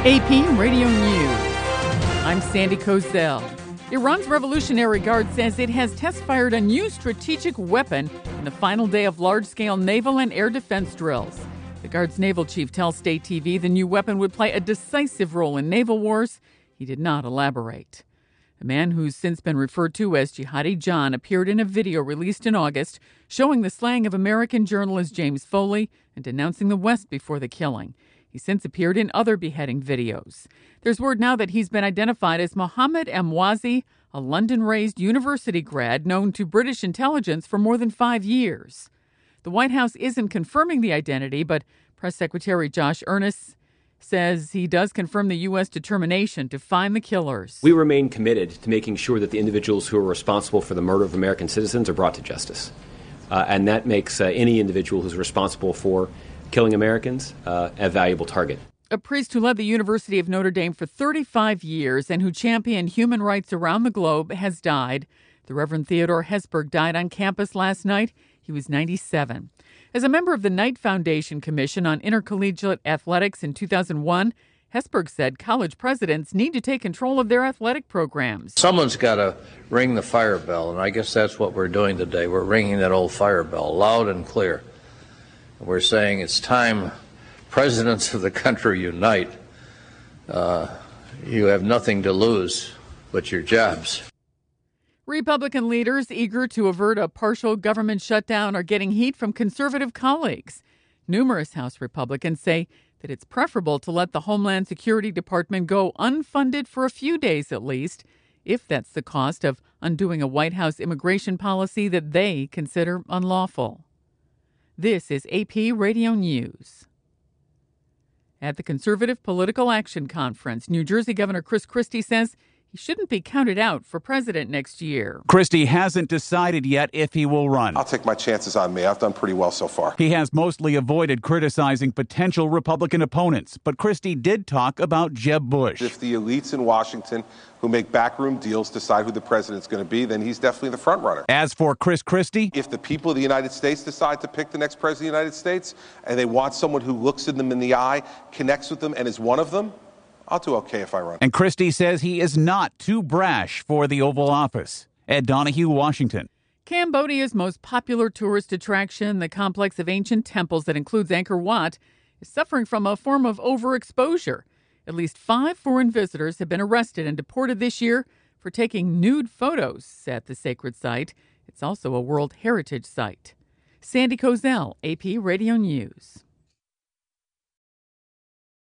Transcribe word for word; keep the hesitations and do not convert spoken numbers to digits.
A P Radio News. I'm Sandy Kozel. Iran's Revolutionary Guard says it has test-fired a new strategic weapon in the final day of large-scale naval and air defense drills. The Guard's naval chief tells State T V the new weapon would play a decisive role in naval wars. He did not elaborate. The man who's since been referred to as Jihadi John appeared in a video released in August showing the slaying of American journalist James Foley and denouncing the West before the killing. He's since appeared in other beheading videos. There's word now that he's been identified as Mohammed Emwazi, a London-raised university grad known to British intelligence for more than five years. The White House isn't confirming the identity, but Press Secretary Josh Earnest says he does confirm the U S determination to find the killers. We remain committed to making sure that the individuals who are responsible for the murder of American citizens are brought to justice. Uh, and that makes uh, any individual who's responsible for killing Americans uh, a valuable target. A priest who led the University of Notre Dame for thirty-five years and who championed human rights around the globe has died. The Reverend Theodore Hesburgh died on campus last night. He was ninety-seven. As a member of the Knight Foundation Commission on Intercollegiate Athletics in two thousand one, Hesburgh said college presidents need to take control of their athletic programs. Someone's got to ring the fire bell, and I guess that's what we're doing today. We're ringing that old fire bell loud and clear. We're saying it's time presidents of the country unite. Uh, you have nothing to lose but your jobs. Republican leaders eager to avert a partial government shutdown are getting heat from conservative colleagues. Numerous House Republicans say that it's preferable to let the Homeland Security Department go unfunded for a few days at least, if that's the cost of undoing a White House immigration policy that they consider unlawful. This is A P Radio News. At the Conservative Political Action Conference, New Jersey Governor Chris Christie says he shouldn't be counted out for president next year. Christie hasn't decided yet if he will run. I'll take my chances on me. I've done pretty well so far. He has mostly avoided criticizing potential Republican opponents, but Christie did talk about Jeb Bush. If the elites in Washington who make backroom deals decide who the president's going to be, then he's definitely the front runner. As for Chris Christie, if the people of the United States decide to pick the next president of the United States and they want someone who looks at them in the eye, connects with them, and is one of them, I'll do okay if I run. And Christie says he is not too brash for the Oval Office. Ed Donahue, Washington. Cambodia's most popular tourist attraction, the complex of ancient temples that includes Angkor Wat, is suffering from a form of overexposure. At least five foreign visitors have been arrested and deported this year for taking nude photos at the sacred site. It's also a World Heritage Site. Sandy Kozel, A P Radio News.